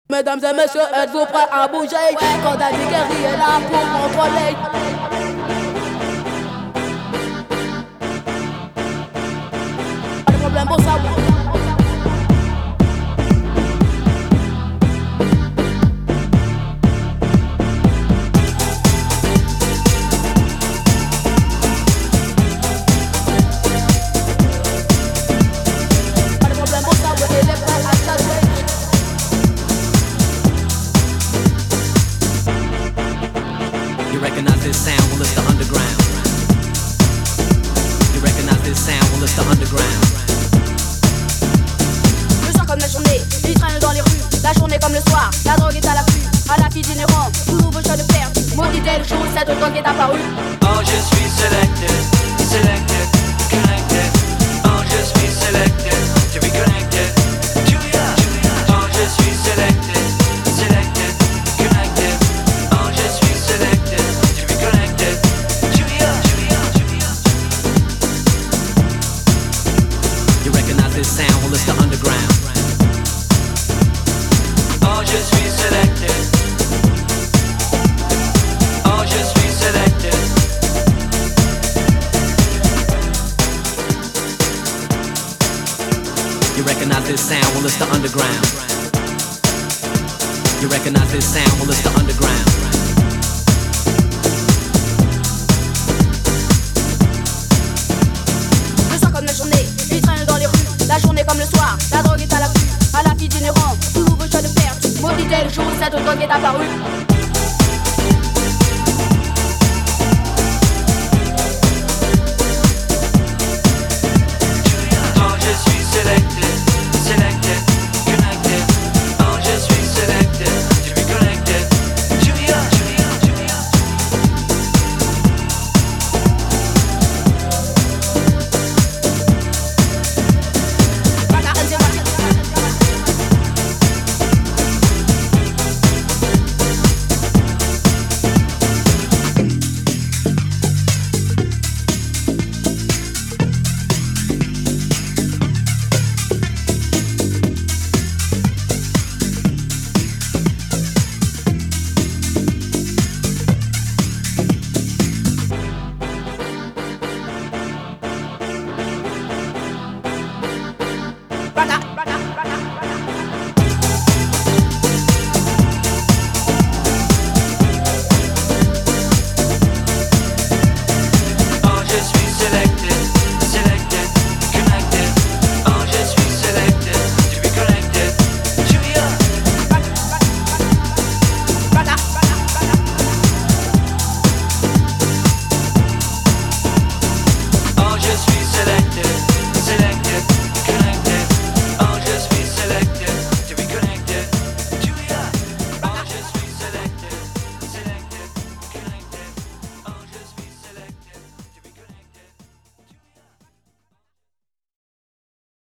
Mesdames et messieurs, êtes-vous prêts à bouger? Quand Daddy Gary est là pour contrôler. Pas de problème pour ça. Recognize this sound, well it's the underground. You recognize this sound, well it's the underground. Le soir comme la journée, il traîne dans les rues. La journée comme le soir, la drogue est à l'affût. À la fille itinérant, tout nouveau choix de perdre. Maudit est le jour, cette drogue est apparue. Oh, je suis selected, selected, connected. Oh, je suis selected, to be connected. Julia, oh, je suis selected, selected, connected. Oh, je suis selected, to be connected. Julia, You recognize this sound, well it's the underground. oh, je suis selected. Oh, je suis selected. You recognize this sound, well it's the underground. You recognize this sound, well it's the underground. Le soir comme la journée, il traîne dans les rues. La journée comme le soir, la drogue est à l'affût. À la fille itinérant, tout nouveau choix de perdre. Maudit est le jour, cette drogue est apparue.